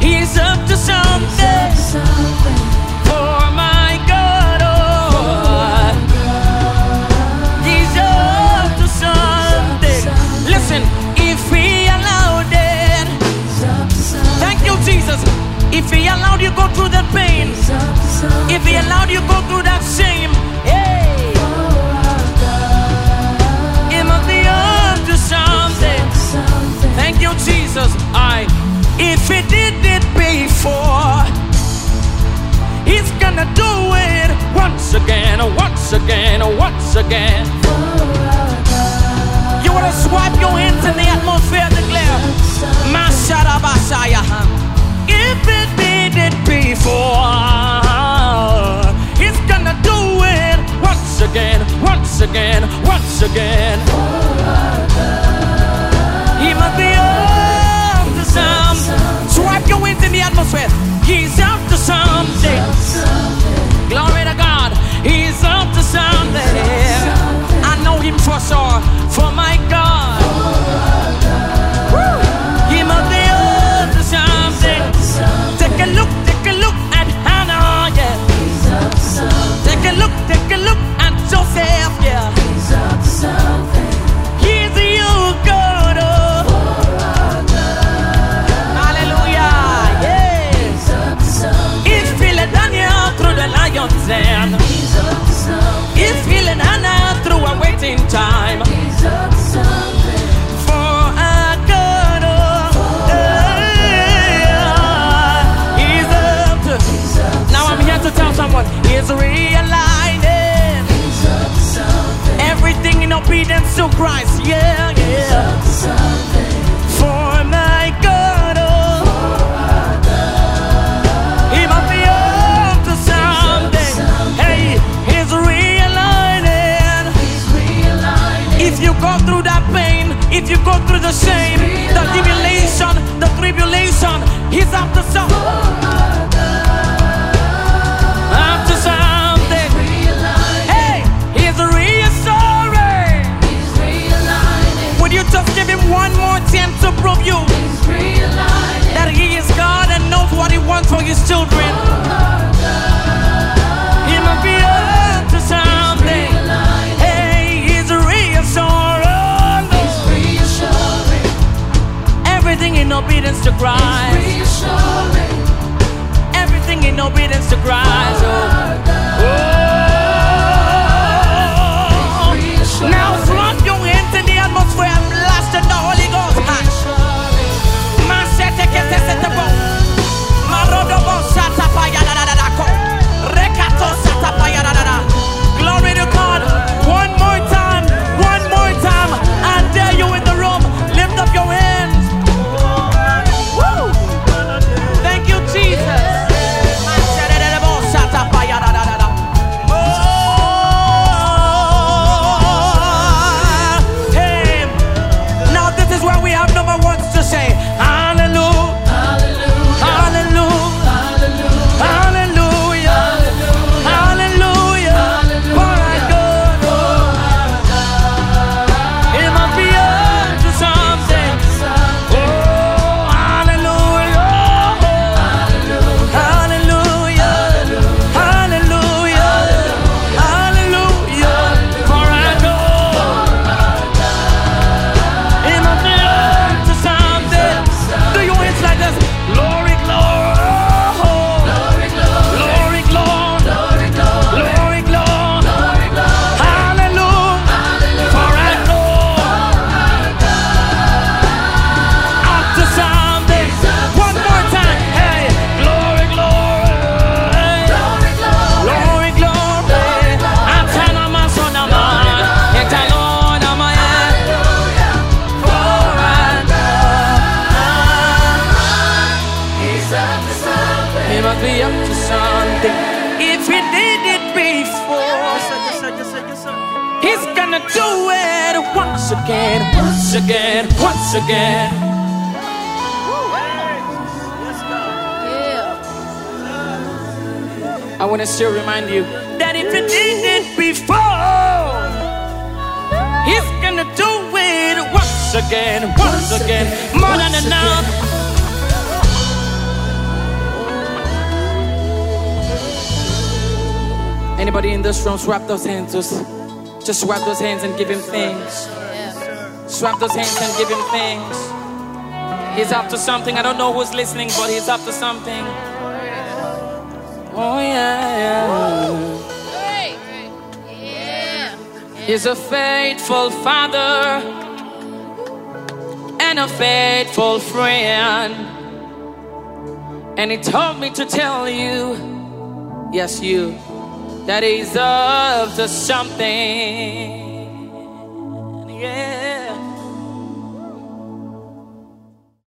He's up to something. For my God, oh, He's up to something. Listen, if He allowed it, thank you, Jesus. If He allowed you go through that pain, if He allowed you go through that shame, hey, He must be up to something. Thank you, Jesus. If He did it before, He's gonna do it once again, once again, once again. You wanna swipe your hands in the atmosphere and declare, Masharabasaya. If He did it before, He's gonna do it once again, once again, once again. He must be up to something. Swipe your hands in the atmosphere. He's up to something. Glory to God. He's up to something. I know Him for sure. For my God. Woo. He must be up to something. Take a look at Hannah, yeah. Take a look at Joseph, yeah. He's your God, oh. Hallelujah, yeah. He's feeling Daniel through the lion's den. He's feeling Hannah through a waiting time. For a God, oh, He's up to. Now I'm here to tell someone He's realigning everything in obedience to Christ. Yeah, yeah. For my God, oh, He must be up to something. Hey, He's realigning. If you go through that pain, if you go through the shame, the tribulation, He's up to something. Up to something. Hey, He's reassuring. Would you just give Him one more chance to prove you that He is God and knows what He wants for His children? He must be up to something. Hey, He's reassuring. Everything in obedience to Christ. Everything in obedience to Christ. Now flaunt your hands in the atmosphere and blast in the Holy Ghost. Glory to God. One more time. I dare you in the room. Lift up your hands. Woo! Thank you, Jesus. Once again. I want to still remind you that if He did it before, He's gonna do it once again, more than enough. Anybody in this room, swap those hands. Just swap those hands and give him thanks. Swap those hands and give him thanks. He's up to something. I don't know who's listening, but he's up to something. Oh yeah. He's a faithful father and a faithful friend. And he told me to tell you, yes you, that he's up to something. Yeah.